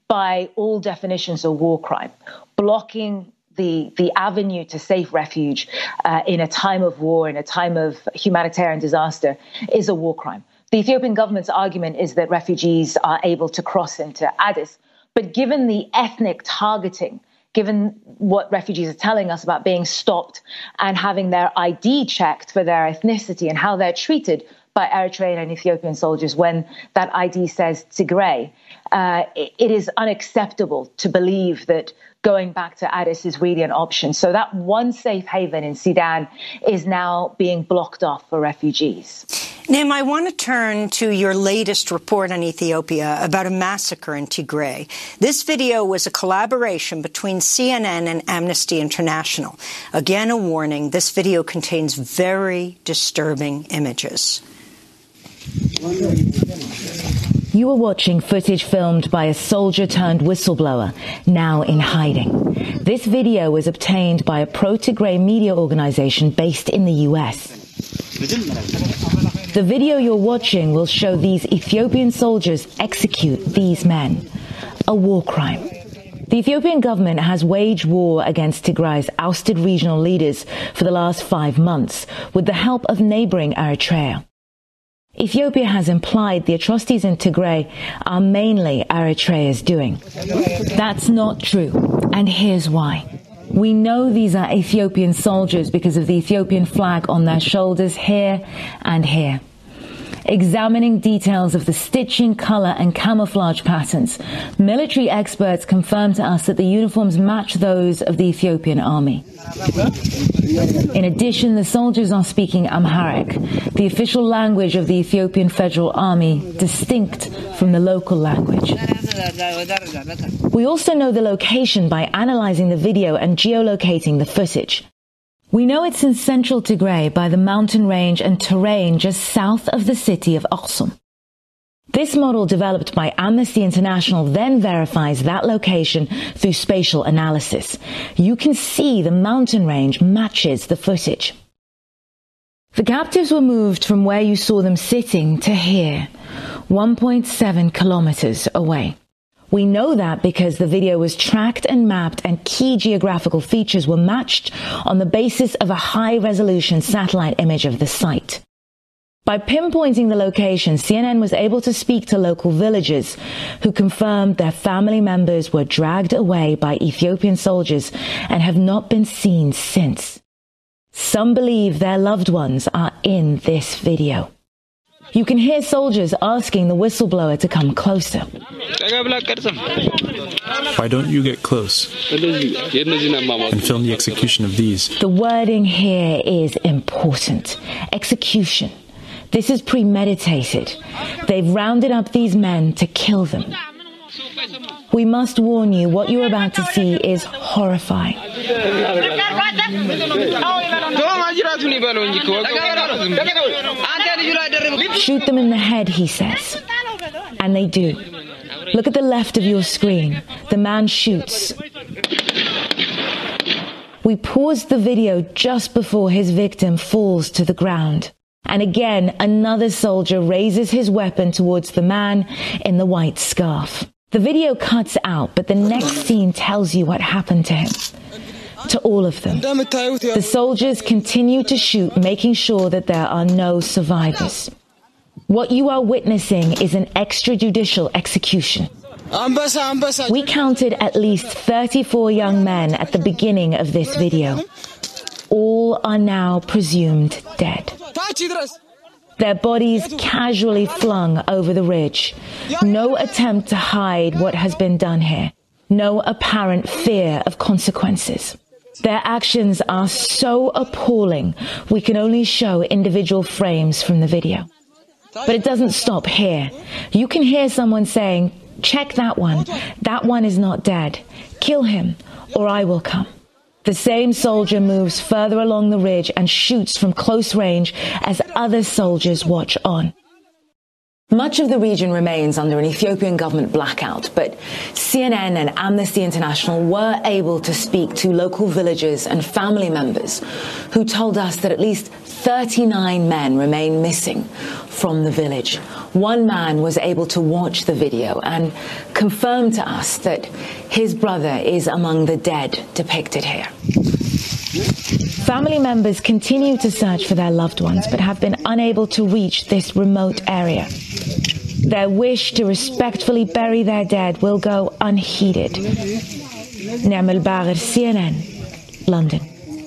[SPEAKER 16] by all definitions a war crime. Blocking the, the avenue to safe refuge uh, in a time of war, in a time of humanitarian disaster, is a war crime. The Ethiopian government's argument is that refugees are able to cross into Addis. But given the ethnic targeting, given what refugees are telling us about being stopped and having their I D checked for their ethnicity and how they're treated by Eritrean and Ethiopian soldiers when that I D says Tigray, uh, it, it is unacceptable to believe that going back to Addis is really an option. So that one safe haven in Sudan is now being blocked off for refugees.
[SPEAKER 1] Nim, I want to turn to your latest report on Ethiopia about a massacre in Tigray. This video was a collaboration between C N N and Amnesty International. Again, a warning, this video contains very disturbing images.
[SPEAKER 16] You are watching footage filmed by a soldier-turned-whistleblower, now in hiding. This video was obtained by a pro-Tigray media organization based in the U S. The video you're watching will show these Ethiopian soldiers execute these men. A war crime. The Ethiopian government has waged war against Tigray's ousted regional leaders for the last five months with the help of neighboring Eritrea. Ethiopia has implied the atrocities in Tigray are mainly Eritrea's doing. That's not true, and here's why. We know these are Ethiopian soldiers because of the Ethiopian flag on their shoulders here and here. Examining details of the stitching, color, and camouflage patterns, military experts confirm to us that the uniforms match those of the Ethiopian army. In addition, the soldiers are speaking Amharic, the official language of the Ethiopian Federal Army, distinct from the local language. We also know the location by analyzing the video and geolocating the footage. We know it's in central Tigray by the mountain range and terrain just south of the city of Aksum. This model developed by Amnesty International then verifies that location through spatial analysis. You can see the mountain range matches the footage. The captives were moved from where you saw them sitting to here, one point seven kilometers away. We know that because the video was tracked and mapped and key geographical features were matched on the basis of a high-resolution satellite image of the site. By pinpointing the location, C N N was able to speak to local villagers who confirmed their family members were dragged away by Ethiopian soldiers and have not been seen since. Some believe their loved ones are in this video. You can hear soldiers asking the whistleblower to come closer.
[SPEAKER 5] Why don't you get close and film the execution of these?
[SPEAKER 16] The wording here is important. Execution. This is premeditated. They've rounded up these men to kill them. We must warn you, what you're about to see is horrifying. Shoot them in the head, he says. And they do. Look at the left of your screen. The man shoots. We paused the video just before his victim falls to the ground. And again, another soldier raises his weapon towards the man in the white scarf. The video cuts out, but the next scene tells you what happened to him. To all of them. The soldiers continue to shoot, making sure that there are no survivors. What you are witnessing is an extrajudicial execution. We counted at least thirty-four young men at the beginning of this video. All are now presumed dead. Their bodies casually flung over the ridge. No attempt to hide what has been done here. No apparent fear of consequences. Their actions are so appalling, we can only show individual frames from the video. But it doesn't stop here. You can hear someone saying, "Check that one. That one is not dead. Kill him, or I will come." The same soldier moves further along the ridge and shoots from close range as other soldiers watch on. Much of the region remains under an Ethiopian government blackout, but C N N and Amnesty International were able to speak to local villagers and family members who told us that at least thirty-nine men remain missing from the village. One man was able to watch the video and confirm to us that his brother is among the dead depicted here. Family members continue to search for their loved ones but have been unable to reach this remote area. Their wish to respectfully bury their dead will go unheeded. Nim El Baghir, C N N, London.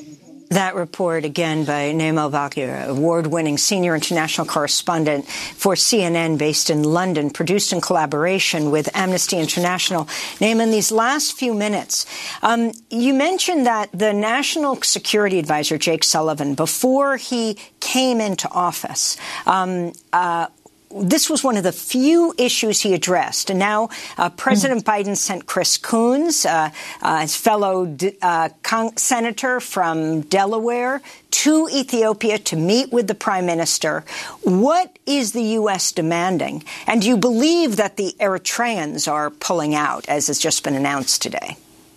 [SPEAKER 1] That report, again, by Naim Al-Bagir, award-winning senior international correspondent for C N N based in London, produced in collaboration with Amnesty International. Naim, in these last few minutes, um, you mentioned that the National Security Advisor, Jake Sullivan, before he came into office, um, uh, this was one of the few issues he addressed. And now uh, President mm. Biden sent Chris Coons, uh, uh, his fellow uh, con- senator from Delaware, to Ethiopia to meet with the prime minister. What is the U S demanding? And do you believe that the Eritreans are pulling out, as has just been announced today?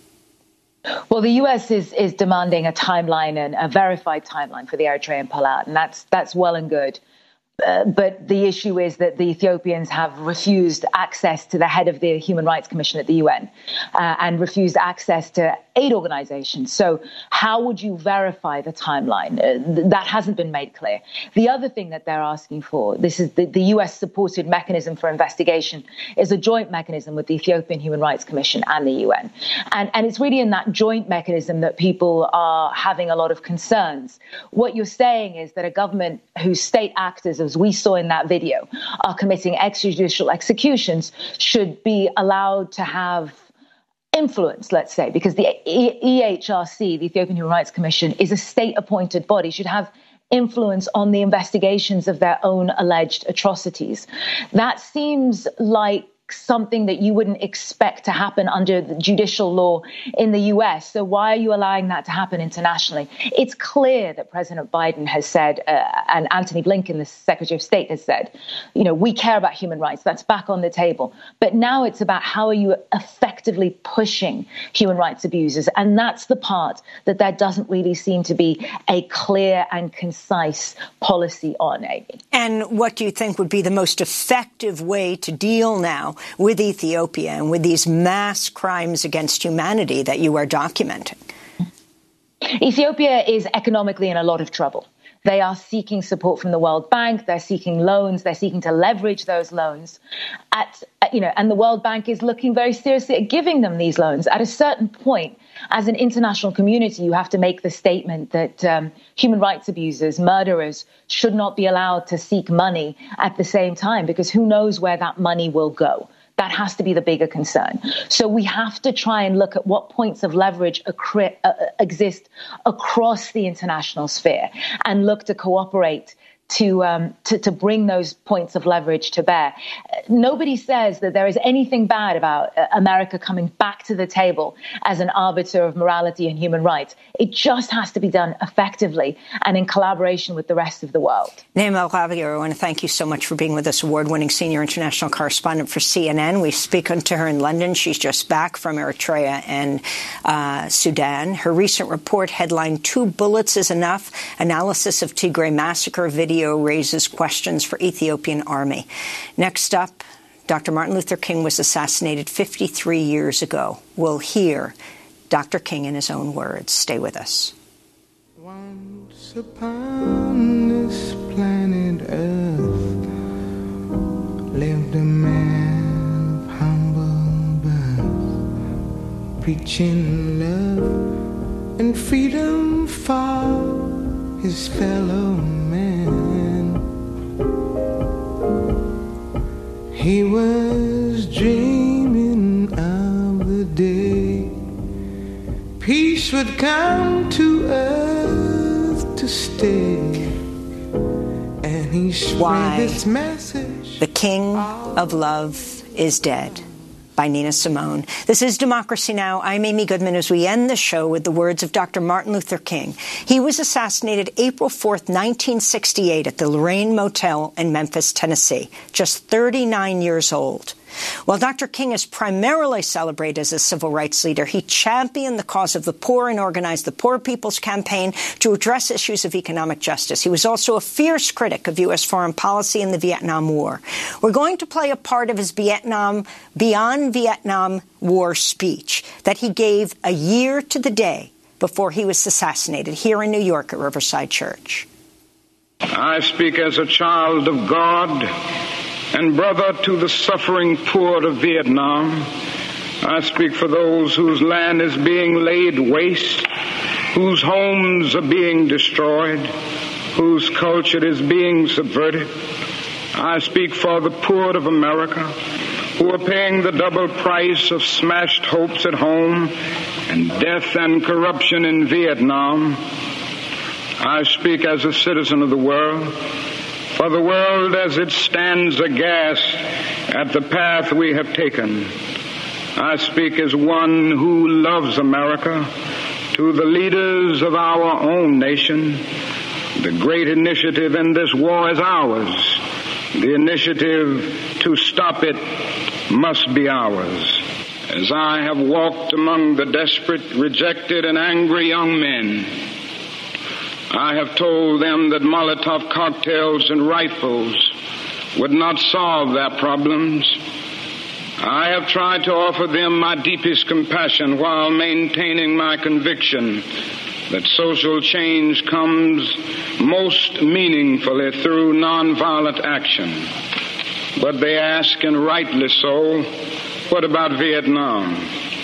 [SPEAKER 16] Well, the U S is is demanding a timeline, and a verified timeline for the Eritrean pullout, and that's that's well and good. Uh, but the issue is that the Ethiopians have refused access to the head of the Human Rights Commission at the U N uh, and refused access to aid organizations. So how would you verify the timeline? Uh, th- that hasn't been made clear. The other thing that they're asking for, this is the, the U S-supported mechanism for investigation, is a joint mechanism with the Ethiopian Human Rights Commission and the U N. And, and it's really in that joint mechanism that people are having a lot of concerns. What you're saying is that a government whose state actors, as we saw in that video, are committing extrajudicial executions should be allowed to have influence, let's say, because the E H R C, the Ethiopian Human Rights Commission, is a state-appointed body, should have influence on the investigations of their own alleged atrocities. That seems like something that you wouldn't expect to happen under the judicial law in the U S. So why are you allowing that to happen internationally? It's clear that President Biden has said, uh, and Antony Blinken, the Secretary of State, has said, you know, we care about human rights. That's back on the table. But now it's about how are you effectively pushing human rights abusers? And that's the part that there doesn't really seem to be a clear and concise policy on, Amy.
[SPEAKER 1] And what do you think would be the most effective way to deal now with Ethiopia and with these mass crimes against humanity that you are documenting?
[SPEAKER 16] Ethiopia is economically in a lot of trouble. They are seeking support from the World Bank. They're seeking loans. They're seeking to leverage those loans. At, you know, and the World Bank is looking very seriously at giving them these loans. At a certain point, as an international community, you have to make the statement that um, human rights abusers, murderers, should not be allowed to seek money at the same time, because who knows where that money will go. That has to be the bigger concern. So we have to try and look at what points of leverage accri- uh, exist across the international sphere and look to cooperate to, um, to to bring those points of leverage to bear. Nobody says that there is anything bad about uh, America coming back to the table as an arbiter of morality and human rights. It just has to be done effectively and in collaboration with the rest of the world.
[SPEAKER 1] Naim Al-Bagir, I want to thank you so much for being with us, award-winning senior international correspondent for C N N. We speak to her in London. She's just back from Eritrea and uh, Sudan. Her recent report, headlined Two Bullets is Enough, Analysis of Tigray Massacre Video raises questions for Ethiopian army. Next up, Doctor Martin Luther King was assassinated fifty-three years ago. We'll hear Doctor King in his own words. Stay with us.
[SPEAKER 17] Once upon this planet Earth lived a man of humble birth, preaching love and freedom for his fellow man. He was dreaming of the day peace would come to earth to stay, and he spread his message.
[SPEAKER 1] The King of Love is dead, by Nina Simone. This is Democracy Now! I'm Amy Goodman as we end the show with the words of Doctor Martin Luther King. He was assassinated April fourth, nineteen sixty-eight at the Lorraine Motel in Memphis, Tennessee, just thirty-nine years old. While Doctor King is primarily celebrated as a civil rights leader, he championed the cause of the poor and organized the Poor People's Campaign to address issues of economic justice. He was also a fierce critic of U S foreign policy in the Vietnam War. We're going to play a part of his Vietnam, Beyond Vietnam War speech that he gave a year to the day before he was assassinated here in New York at Riverside Church.
[SPEAKER 4] I speak as a child of God and brother to the suffering poor of Vietnam, I speak for those whose land is being laid waste, whose homes are being destroyed, whose culture is being subverted. I speak for the poor of America, who are paying the double price of smashed hopes at home and death and corruption in Vietnam. I speak as a citizen of the world, for the world as it stands aghast at the path we have taken. I speak as one who loves America, to the leaders of our own nation. The great initiative in this war is ours. The initiative to stop it must be ours. As I have walked among the desperate, rejected, and angry young men, I have told them that Molotov cocktails and rifles would not solve their problems. I have tried to offer them my deepest compassion while maintaining my conviction that social change comes most meaningfully through nonviolent action. But they ask, and rightly so, what about Vietnam?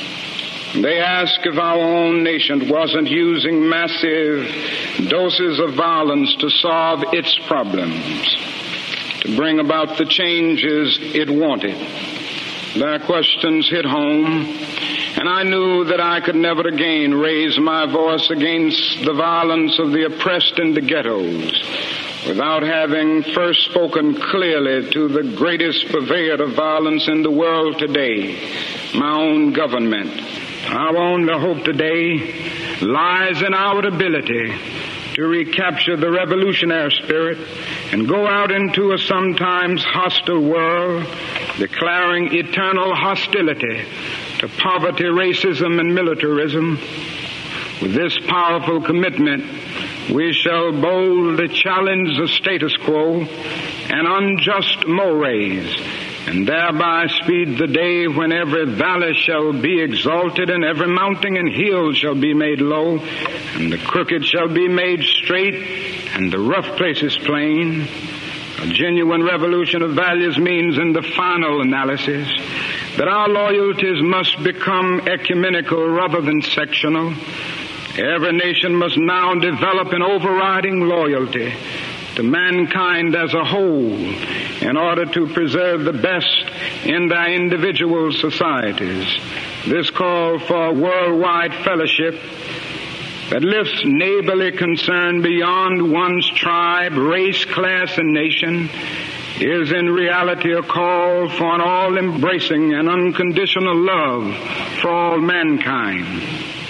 [SPEAKER 4] They ask if our own nation wasn't using massive doses of violence to solve its problems, to bring about the changes it wanted. Their questions hit home, and I knew that I could never again raise my voice against the violence of the oppressed in the ghettos without having first spoken clearly to the greatest purveyor of violence in the world today, my own government. Our only hope today lies in our ability to recapture the revolutionary spirit and go out into a sometimes hostile world, declaring eternal hostility to poverty, racism, and militarism. With this powerful commitment, we shall boldly challenge the status quo and unjust mores, and thereby speed the day when every valley shall be exalted and every mountain and hill shall be made low, and the crooked shall be made straight and the rough places plain. A genuine revolution of values means, in the final analysis, that our loyalties must become ecumenical rather than sectional. Every nation must now develop an overriding loyalty to mankind as a whole in order to preserve the best in their individual societies. This call for worldwide fellowship that lifts neighborly concern beyond one's tribe, race, class, and nation is in reality a call for an all-embracing and unconditional love for all mankind.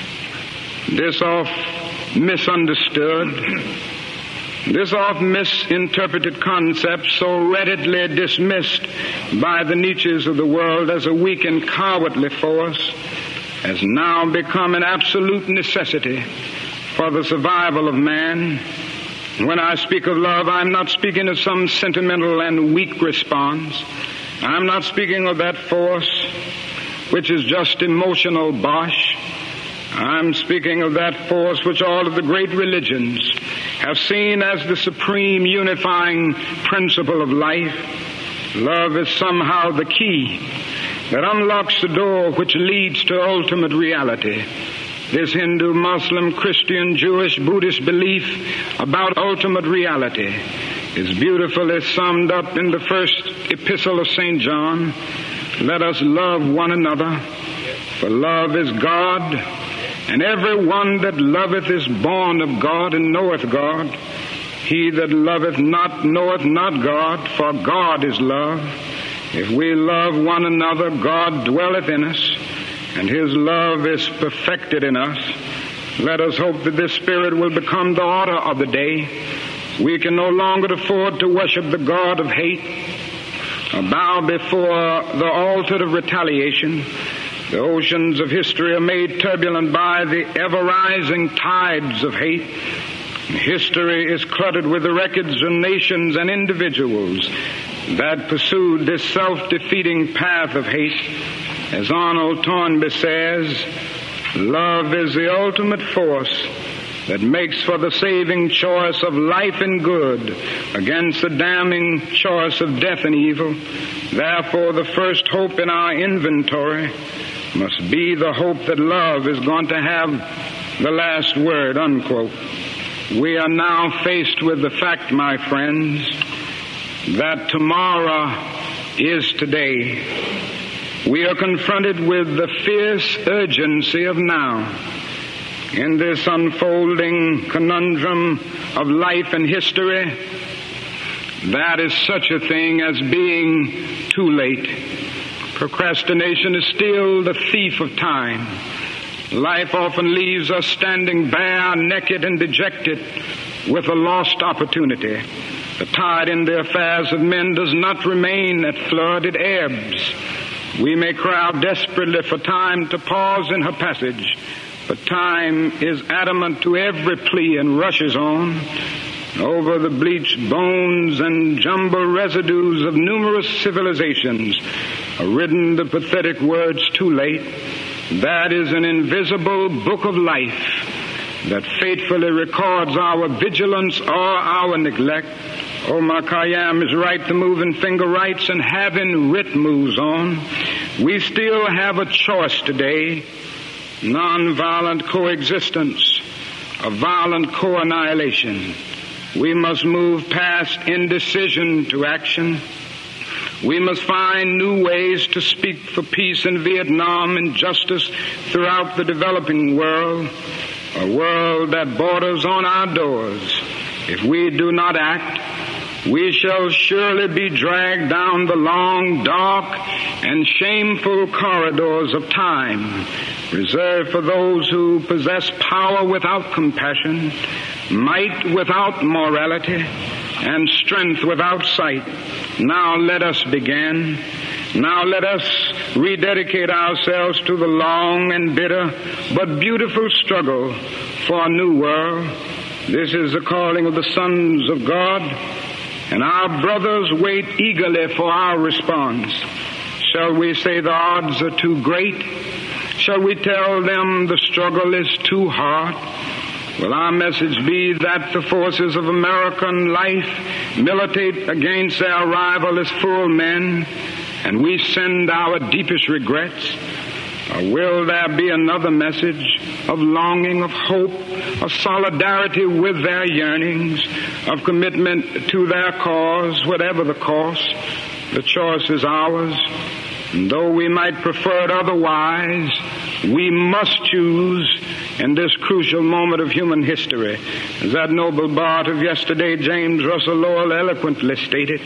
[SPEAKER 4] This oft misunderstood, this oft misinterpreted concept, so readily dismissed by the Nietzsches of the world as a weak and cowardly force, has now become an absolute necessity for the survival of man. When I speak of love, I'm not speaking of some sentimental and weak response. I'm not speaking of that force which is just emotional bosh. I'm speaking of that force which all of the great religions have seen as the supreme unifying principle of life. Love is somehow the key that unlocks the door which leads to ultimate reality. This Hindu, Muslim, Christian, Jewish, Buddhist belief about ultimate reality is beautifully summed up in the first epistle of Saint John. Let us love one another, for love is God, and every one that loveth is born of God and knoweth God. He that loveth not knoweth not God, for God is love. If we love one another, God dwelleth in us, and His love is perfected in us. Let us hope that this spirit will become the order of the day. We can no longer afford to worship the God of hate, or bow before the altar of retaliation. The oceans of history are made turbulent by the ever-rising tides of hate. History is cluttered with the records of nations and individuals that pursued this self-defeating path of hate. As Arnold Toynbee says, love is the ultimate force that makes for the saving choice of life and good against the damning choice of death and evil. Therefore, the first hope in our inventory must be the hope that love is going to have the last word, unquote. We are now faced with the fact, my friends, that tomorrow is today. We are confronted with the fierce urgency of now. In this unfolding conundrum of life and history, that is such a thing as being too late. Procrastination is still the thief of time. Life often leaves us standing bare, naked, and dejected with a lost opportunity. The tide in the affairs of men does not remain at flood, it ebbs. We may cry out desperately for time to pause in her passage, but time is adamant to every plea and rushes on. Over the bleached bones and jumbled residues of numerous civilizations are written the pathetic words, too late. That is an invisible book of life that faithfully records our vigilance or our neglect. Omar Khayyam is right, the moving finger writes, and having writ moves on. We still have a choice today, nonviolent coexistence, a violent co-annihilation. We must move past indecision to action. We must find new ways to speak for peace in Vietnam and justice throughout the developing world, a world that borders on our doors. If we do not act, we shall surely be dragged down the long, dark, and shameful corridors of time, reserved for those who possess power without compassion, might without morality, and strength without sight. Now let us begin. Now let us rededicate ourselves to the long and bitter but beautiful struggle for a new world. This is the calling of the sons of God, and our brothers wait eagerly for our response. Shall we say the odds are too great? Shall we tell them the struggle is too hard? Will our message be that the forces of American life militate against their rival as full men, and we send our deepest regrets? Or will there be another message of longing, of hope, of solidarity with their yearnings, of commitment to their cause, whatever the cost? The choice is ours. And though we might prefer it otherwise, we must choose in this crucial moment of human history. As that noble bard of yesterday, James Russell Lowell, eloquently stated,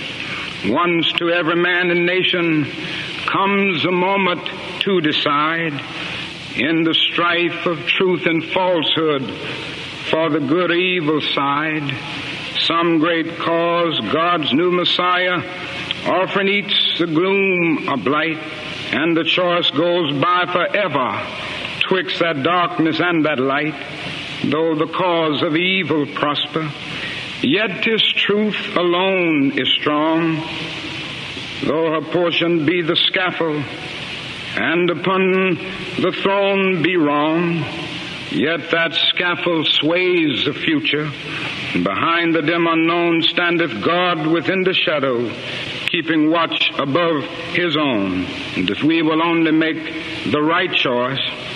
[SPEAKER 4] once to every man and nation comes a moment to decide in the strife of truth and falsehood for the good or evil side. Some great cause, God's new Messiah, often eats the gloom of blight, and the choice goes by forever twixt that darkness and that light. Though the cause of evil prosper, yet 'tis truth alone is strong. Though her portion be the scaffold, and upon the throne be wrong, yet that scaffold sways the future. Behind the dim unknown standeth God within the shadow, keeping watch above his own. And if we will only make the right choice,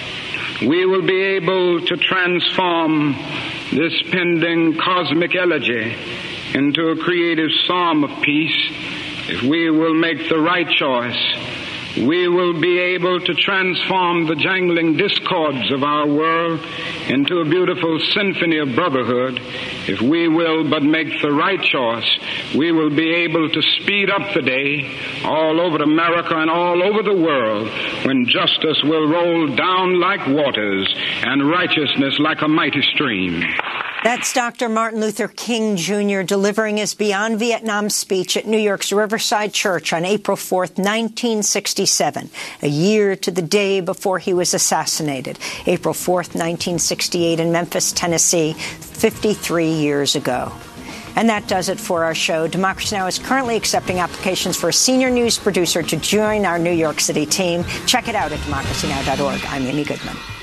[SPEAKER 4] we will be able to transform this pending cosmic elegy into a creative psalm of peace. If we will make the right choice, we will be able to transform the jangling discords of our world into a beautiful symphony of brotherhood. If we will but make the right choice, we will be able to speed up the day all over America and all over the world when justice will roll down like waters and righteousness like a mighty stream.
[SPEAKER 1] That's Doctor Martin Luther King, Junior delivering his Beyond Vietnam speech at New York's Riverside Church on April fourth, nineteen sixty-seven, a year to the day before he was assassinated. April fourth, nineteen sixty-eight in Memphis, Tennessee, fifty-three years ago. And that does it for our show. Democracy Now! Is currently accepting applications for a senior news producer to join our New York City team. Check it out at democracy now dot org. I'm Amy Goodman.